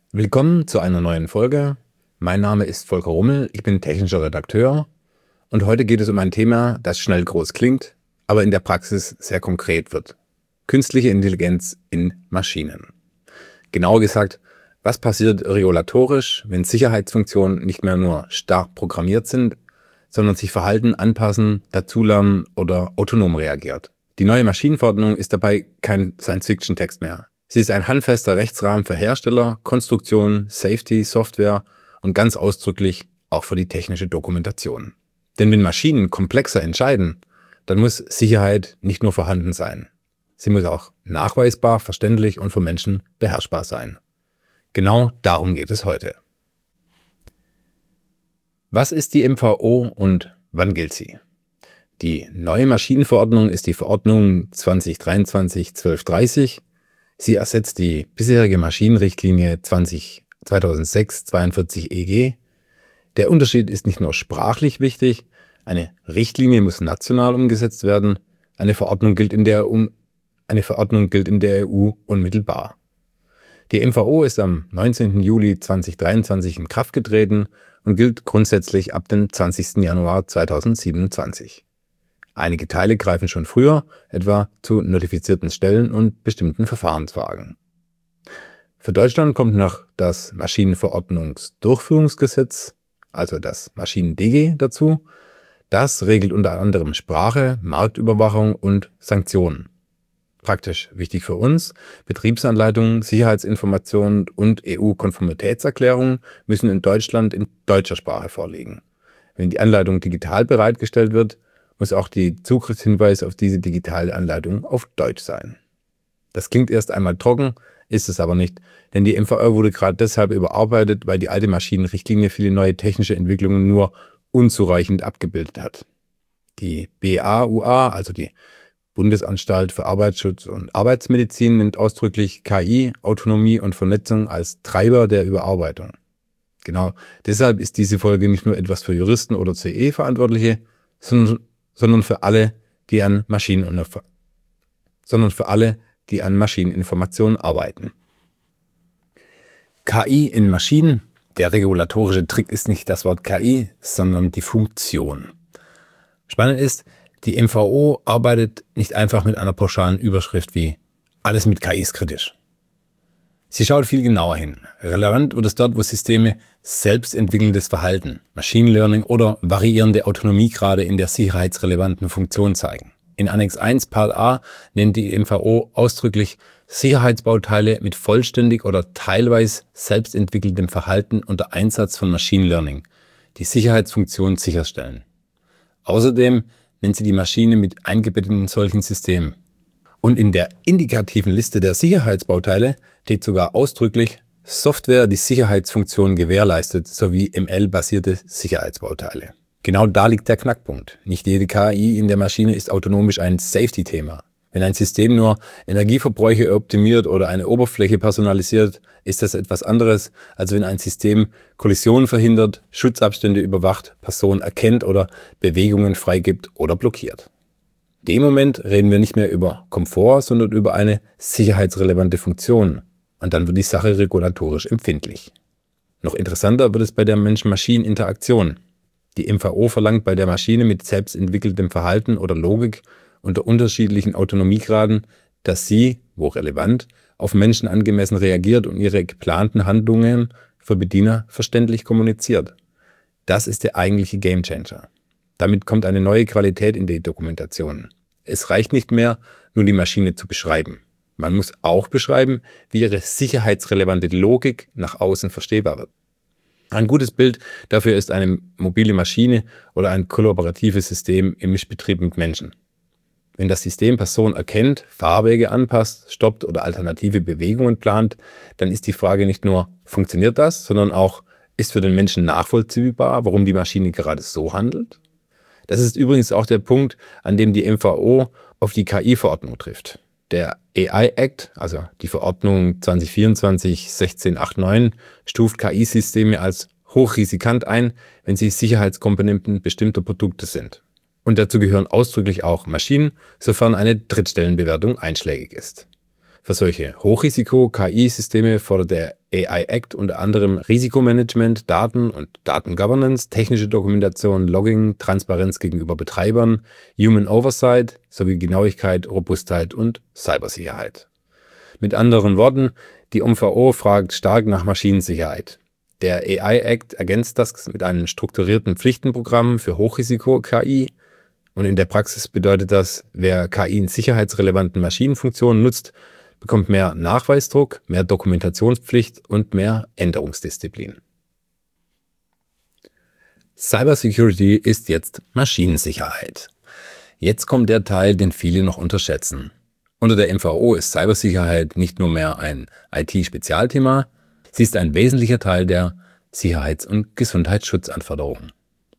Willkommen zu einer neuen Folge. Mein Name ist Volker Rummel, ich bin technischer Redakteur und heute geht es um ein Thema, das schnell groß klingt, aber in der Praxis sehr konkret wird. Künstliche Intelligenz in Maschinen. Genauer gesagt, was passiert regulatorisch, wenn Sicherheitsfunktionen nicht mehr nur starr programmiert sind, sondern sich Verhalten anpassen, dazulernen oder autonom reagiert. Die neue Maschinenverordnung ist dabei kein Science-Fiction-Text mehr. Sie ist ein handfester Rechtsrahmen für Hersteller, Konstruktion, Safety, Software und ganz ausdrücklich auch für die technische Dokumentation. Denn wenn Maschinen komplexer entscheiden, dann muss Sicherheit nicht nur vorhanden sein. Sie muss auch nachweisbar, verständlich und für Menschen beherrschbar sein. Genau darum geht es heute. Was ist die MVO und wann gilt sie? Die neue Maschinenverordnung ist die Verordnung 2023-1230. Sie ersetzt die bisherige Maschinenrichtlinie 2006-42 EG. Der Unterschied ist nicht nur sprachlich wichtig, eine Richtlinie muss national umgesetzt werden, eine Verordnung gilt in der EU unmittelbar. Die MVO ist am 19. Juli 2023 in Kraft getreten und gilt grundsätzlich ab dem 20. Januar 2027. Einige Teile greifen schon früher, etwa zu notifizierten Stellen und bestimmten Verfahrensfragen. Für Deutschland kommt noch das Maschinenverordnungsdurchführungsgesetz, also das Maschinen-DG, dazu. Das regelt unter anderem Sprache, Marktüberwachung und Sanktionen. Praktisch wichtig für uns: Betriebsanleitungen, Sicherheitsinformationen und EU-Konformitätserklärungen müssen in Deutschland in deutscher Sprache vorliegen. Wenn die Anleitung digital bereitgestellt wird, muss auch die Zugriffshinweis auf diese digitale Anleitung auf Deutsch sein. Das klingt erst einmal trocken, ist es aber nicht, denn die MVO wurde gerade deshalb überarbeitet, weil die alte Maschinenrichtlinie viele neue technische Entwicklungen nur unzureichend abgebildet hat. Die BAUA, also die Bundesanstalt für Arbeitsschutz und Arbeitsmedizin, nennt ausdrücklich KI, Autonomie und Vernetzung als Treiber der Überarbeitung. Genau deshalb ist diese Folge nicht nur etwas für Juristen oder CE-Verantwortliche, sondern für alle, die an Maschineninformationen arbeiten. KI in Maschinen. Der regulatorische Trick ist nicht das Wort KI, sondern die Funktion. Spannend ist, die MVO arbeitet nicht einfach mit einer pauschalen Überschrift wie „Alles mit KI ist kritisch". Sie schaut viel genauer hin. Relevant wird es dort, wo Systeme selbstentwickelndes Verhalten, Machine Learning oder variierende Autonomiegrade in der sicherheitsrelevanten Funktion zeigen. In Annex 1 Part A nennt die MVO ausdrücklich Sicherheitsbauteile mit vollständig oder teilweise selbstentwickeltem Verhalten unter Einsatz von Machine Learning, die Sicherheitsfunktion sicherstellen. Außerdem nennt sie die Maschine mit eingebetteten solchen Systemen. Und in der indikativen Liste der Sicherheitsbauteile steht sogar ausdrücklich Software, die Sicherheitsfunktionen gewährleistet, sowie ML-basierte Sicherheitsbauteile. Genau da liegt der Knackpunkt. Nicht jede KI in der Maschine ist autonomisch ein Safety-Thema. Wenn ein System nur Energieverbräuche optimiert oder eine Oberfläche personalisiert, ist das etwas anderes, als wenn ein System Kollisionen verhindert, Schutzabstände überwacht, Personen erkennt oder Bewegungen freigibt oder blockiert. In dem Moment reden wir nicht mehr über Komfort, sondern über eine sicherheitsrelevante Funktion. Und dann wird die Sache regulatorisch empfindlich. Noch interessanter wird es bei der Mensch-Maschinen-Interaktion. Die MVO verlangt bei der Maschine mit selbstentwickeltem Verhalten oder Logik unter unterschiedlichen Autonomiegraden, dass sie, wo relevant, auf Menschen angemessen reagiert und ihre geplanten Handlungen für Bediener verständlich kommuniziert. Das ist der eigentliche Gamechanger. Damit kommt eine neue Qualität in die Dokumentation. Es reicht nicht mehr, nur die Maschine zu beschreiben. Man muss auch beschreiben, wie ihre sicherheitsrelevante Logik nach außen verstehbar wird. Ein gutes Bild dafür ist eine mobile Maschine oder ein kollaboratives System im Mischbetrieb mit Menschen. Wenn das System Personen erkennt, Fahrwege anpasst, stoppt oder alternative Bewegungen plant, dann ist die Frage nicht nur, funktioniert das, sondern auch, ist für den Menschen nachvollziehbar, warum die Maschine gerade so handelt? Das ist übrigens auch der Punkt, an dem die MVO auf die KI-Verordnung trifft. Der AI Act, also die Verordnung 2024-1689, stuft KI-Systeme als hochrisikant ein, wenn sie Sicherheitskomponenten bestimmter Produkte sind. Und dazu gehören ausdrücklich auch Maschinen, sofern eine Drittstellenbewertung einschlägig ist. Für solche Hochrisiko-KI-Systeme fordert der AI Act unter anderem Risikomanagement, Daten- und Datengovernance, technische Dokumentation, Logging, Transparenz gegenüber Betreibern, Human Oversight sowie Genauigkeit, Robustheit und Cybersicherheit. Mit anderen Worten, die MVO fragt stark nach Maschinensicherheit. Der AI Act ergänzt das mit einem strukturierten Pflichtenprogramm für Hochrisiko-KI. Und in der Praxis bedeutet das, wer KI in sicherheitsrelevanten Maschinenfunktionen nutzt, bekommt mehr Nachweisdruck, mehr Dokumentationspflicht und mehr Änderungsdisziplin. Cybersecurity ist jetzt Maschinensicherheit. Jetzt kommt der Teil, den viele noch unterschätzen. Unter der MVO ist Cybersicherheit nicht nur mehr ein IT-Spezialthema, sie ist ein wesentlicher Teil der Sicherheits- und Gesundheitsschutzanforderungen.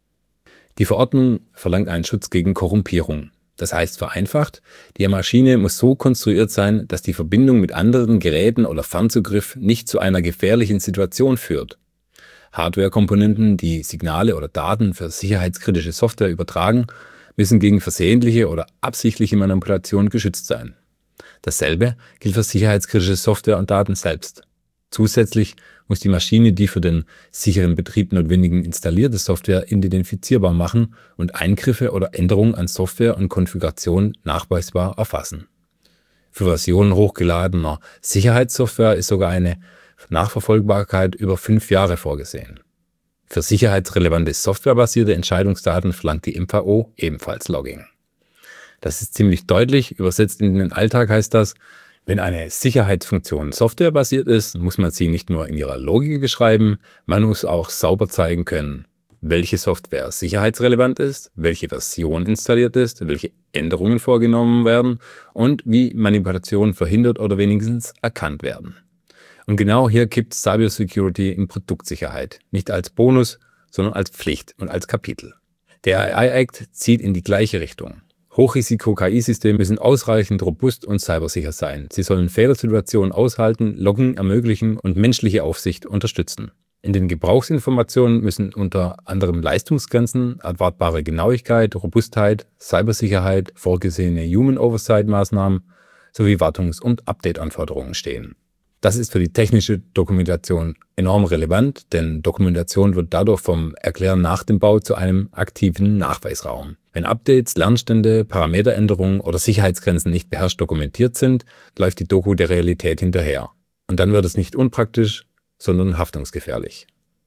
Die Verordnung verlangt einen Schutz gegen Korrumpierung. Das heißt vereinfacht, die Maschine muss so konstruiert sein, dass die Verbindung mit anderen Geräten oder Fernzugriff nicht zu einer gefährlichen Situation führt. Hardwarekomponenten, die Signale oder Daten für sicherheitskritische Software übertragen, müssen gegen versehentliche oder absichtliche Manipulation geschützt sein. Dasselbe gilt für sicherheitskritische Software und Daten selbst. Zusätzlich muss die Maschine die für den sicheren Betrieb notwendigen installierte Software identifizierbar machen und Eingriffe oder Änderungen an Software und Konfiguration nachweisbar erfassen. Für Versionen hochgeladener Sicherheitssoftware ist sogar eine Nachverfolgbarkeit über 5 Jahre vorgesehen. Für sicherheitsrelevante softwarebasierte Entscheidungsdaten verlangt die MVO ebenfalls Logging. Das ist ziemlich deutlich, übersetzt in den Alltag heißt das, wenn eine Sicherheitsfunktion softwarebasiert ist, muss man sie nicht nur in ihrer Logik beschreiben, man muss auch sauber zeigen können, welche Software sicherheitsrelevant ist, welche Version installiert ist, welche Änderungen vorgenommen werden und wie Manipulationen verhindert oder wenigstens erkannt werden. Und genau hier kippt Cybersecurity in Produktsicherheit, nicht als Bonus, sondern als Pflicht und als Kapitel. Der AI Act zieht in die gleiche Richtung. Hochrisiko-KI-Systeme müssen ausreichend robust und cybersicher sein. Sie sollen Fehlersituationen aushalten, Loggen ermöglichen und menschliche Aufsicht unterstützen. In den Gebrauchsinformationen müssen unter anderem Leistungsgrenzen, erwartbare Genauigkeit, Robustheit, Cybersicherheit, vorgesehene Human Oversight-Maßnahmen sowie Wartungs- und Update-Anforderungen stehen. Das ist für die technische Dokumentation enorm relevant, denn Dokumentation wird dadurch vom Erklären nach dem Bau zu einem aktiven Nachweisraum. Wenn Updates, Lernstände, Parameteränderungen oder Sicherheitsgrenzen nicht beherrscht dokumentiert sind, läuft die Doku der Realität hinterher. Und dann wird es nicht unpraktisch, sondern haftungsgefährlich.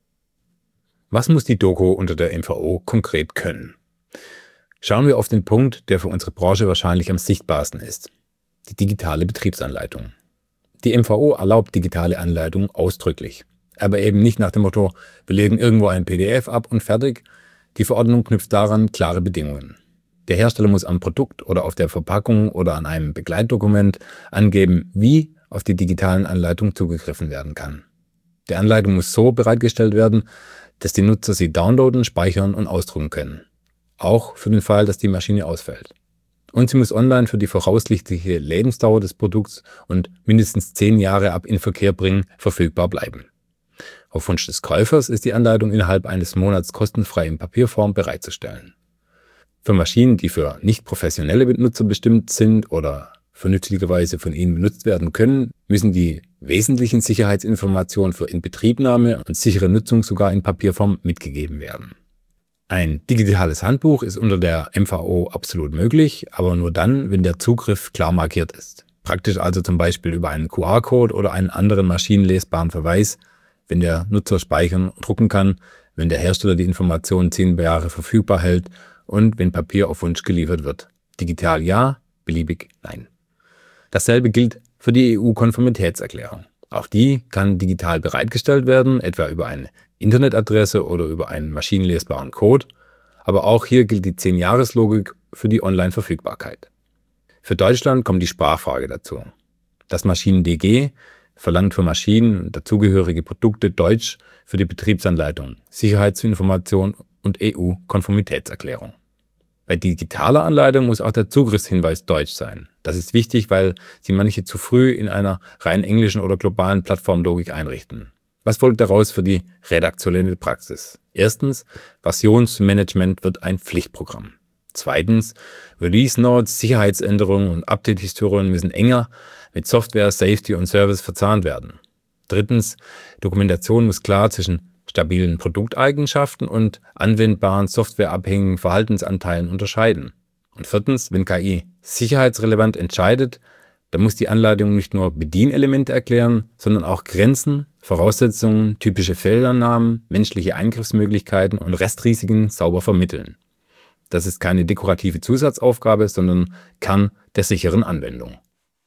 Was muss die Doku unter der MVO konkret können? Schauen wir auf den Punkt, der für unsere Branche wahrscheinlich am sichtbarsten ist: die digitale Betriebsanleitung. Die MVO erlaubt digitale Anleitungen ausdrücklich, aber eben nicht nach dem Motto, wir legen irgendwo ein PDF ab und fertig. Die Verordnung knüpft daran klare Bedingungen. Der Hersteller muss am Produkt oder auf der Verpackung oder an einem Begleitdokument angeben, wie auf die digitalen Anleitungen zugegriffen werden kann. Die Anleitung muss so bereitgestellt werden, dass die Nutzer sie downloaden, speichern und ausdrucken können. Auch für den Fall, dass die Maschine ausfällt. Und sie muss online für die voraussichtliche Lebensdauer des Produkts und mindestens 10 Jahre ab Inverkehr bringen verfügbar bleiben. Auf Wunsch des Käufers ist die Anleitung innerhalb eines Monats kostenfrei in Papierform bereitzustellen. Für Maschinen, die für nicht professionelle Benutzer bestimmt sind oder vernünftigerweise von ihnen benutzt werden können, müssen die wesentlichen Sicherheitsinformationen für Inbetriebnahme und sichere Nutzung sogar in Papierform mitgegeben werden. Ein digitales Handbuch ist unter der MVO absolut möglich, aber nur dann, wenn der Zugriff klar markiert ist. Praktisch also zum Beispiel über einen QR-Code oder einen anderen maschinenlesbaren Verweis, wenn der Nutzer speichern und drucken kann, wenn der Hersteller die Informationen 10 Jahre verfügbar hält und wenn Papier auf Wunsch geliefert wird. Digital ja, beliebig nein. Dasselbe gilt für die EU-Konformitätserklärung. Auch die kann digital bereitgestellt werden, etwa über eine Internetadresse oder über einen maschinenlesbaren Code. Aber auch hier gilt die 10-Jahres-Logik für die Online-Verfügbarkeit. Für Deutschland kommt die Sprachfrage dazu. Das Maschinen-DG verlangt für Maschinen und dazugehörige Produkte Deutsch für die Betriebsanleitung, Sicherheitsinformation und EU-Konformitätserklärung. Bei digitaler Anleitung muss auch der Zugriffshinweis deutsch sein. Das ist wichtig, weil sie manche zu früh in einer rein englischen oder globalen Plattformlogik einrichten. Was folgt daraus für die redaktionelle Praxis? Erstens, Versionsmanagement wird ein Pflichtprogramm. Zweitens, Release Notes, Sicherheitsänderungen und Update-Historien müssen enger mit Software, Safety und Service verzahnt werden. Drittens, Dokumentation muss klar zwischen stabilen Produkteigenschaften und anwendbaren softwareabhängigen Verhaltensanteilen unterscheiden. Und viertens, wenn KI sicherheitsrelevant entscheidet, dann muss die Anleitung nicht nur Bedienelemente erklären, sondern auch Grenzen, Voraussetzungen, typische Fehlannahmen, menschliche Eingriffsmöglichkeiten und Restrisiken sauber vermitteln. Das ist keine dekorative Zusatzaufgabe, sondern Kern der sicheren Anwendung.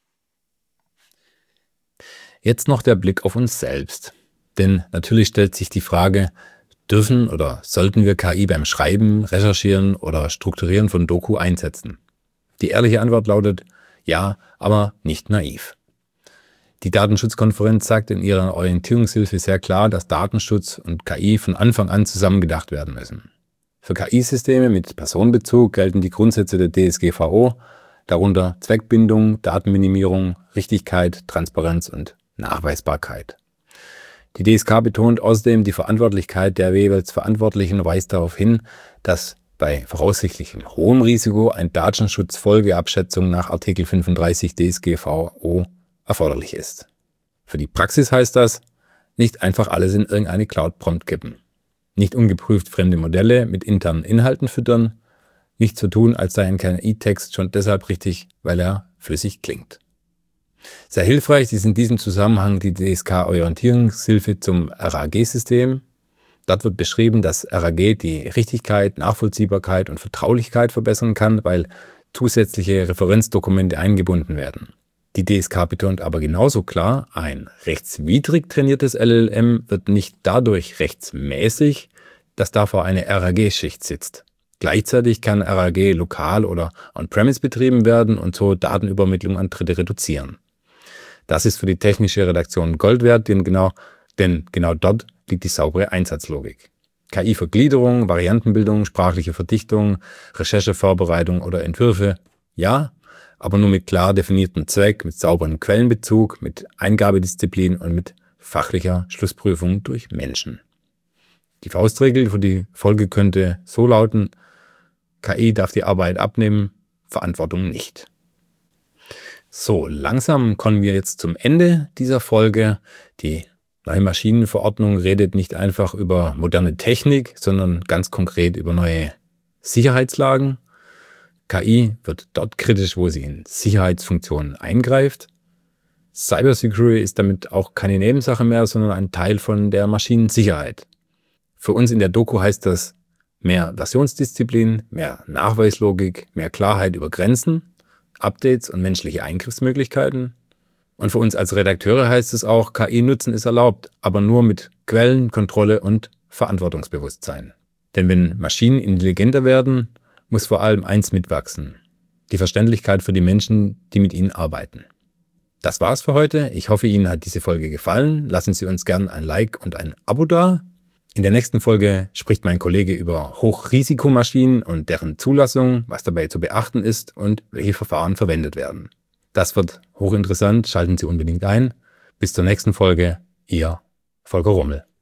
Jetzt noch der Blick auf uns selbst. Denn natürlich stellt sich die Frage, dürfen oder sollten wir KI beim Schreiben, Recherchieren oder Strukturieren von Doku einsetzen? Die ehrliche Antwort lautet ja, aber nicht naiv. Die Datenschutzkonferenz sagt in ihrer Orientierungshilfe sehr klar, dass Datenschutz und KI von Anfang an zusammengedacht werden müssen. Für KI-Systeme mit Personenbezug gelten die Grundsätze der DSGVO, darunter Zweckbindung, Datenminimierung, Richtigkeit, Transparenz und Nachweisbarkeit. Die DSK betont außerdem die Verantwortlichkeit der jeweils Verantwortlichen und weist darauf hin, dass bei voraussichtlich hohem Risiko eine Datenschutzfolgeabschätzung nach Artikel 35 DSGVO erforderlich ist. Für die Praxis heißt das, nicht einfach alles in irgendeine Cloud-Prompt kippen. Nicht ungeprüft fremde Modelle mit internen Inhalten füttern, nicht so tun, als sei ein KI-Text schon deshalb richtig, weil er flüssig klingt. Sehr hilfreich ist in diesem Zusammenhang die DSK-Orientierungshilfe zum RAG-System. Dort wird beschrieben, dass RAG die Richtigkeit, Nachvollziehbarkeit und Vertraulichkeit verbessern kann, weil zusätzliche Referenzdokumente eingebunden werden. Die DSK betont aber genauso klar, ein rechtswidrig trainiertes LLM wird nicht dadurch rechtsmäßig, dass davor eine RAG-Schicht sitzt. Gleichzeitig kann RAG lokal oder on-premise betrieben werden und so Datenübermittlung an Dritte reduzieren. Das ist für die technische Redaktion Gold wert, denn genau dort liegt die saubere Einsatzlogik. KI-Vergliederung, Variantenbildung, sprachliche Verdichtung, Recherchevorbereitung oder Entwürfe, ja, aber nur mit klar definiertem Zweck, mit sauberem Quellenbezug, mit Eingabedisziplin und mit fachlicher Schlussprüfung durch Menschen. Die Faustregel für die Folge könnte so lauten: KI darf die Arbeit abnehmen, Verantwortung nicht. So, langsam kommen wir jetzt zum Ende dieser Folge. Die neue Maschinenverordnung redet nicht einfach über moderne Technik, sondern ganz konkret über neue Sicherheitslagen. KI wird dort kritisch, wo sie in Sicherheitsfunktionen eingreift. Cybersecurity ist damit auch keine Nebensache mehr, sondern ein Teil von der Maschinensicherheit. Für uns in der Doku heißt das mehr Versionsdisziplin, mehr Nachweislogik, mehr Klarheit über Grenzen, Updates und menschliche Eingriffsmöglichkeiten. Und für uns als Redakteure heißt es auch, KI-Nutzen ist erlaubt, aber nur mit Quellen, Kontrolle und Verantwortungsbewusstsein. Denn wenn Maschinen intelligenter werden, muss vor allem eins mitwachsen: die Verständlichkeit für die Menschen, die mit ihnen arbeiten. Das war's für heute. Ich hoffe, Ihnen hat diese Folge gefallen. Lassen Sie uns gern ein Like und ein Abo da. In der nächsten Folge spricht mein Kollege über Hochrisikomaschinen und deren Zulassung, was dabei zu beachten ist und welche Verfahren verwendet werden. Das wird hochinteressant. Schalten Sie unbedingt ein. Bis zur nächsten Folge. Ihr Volker Rummel.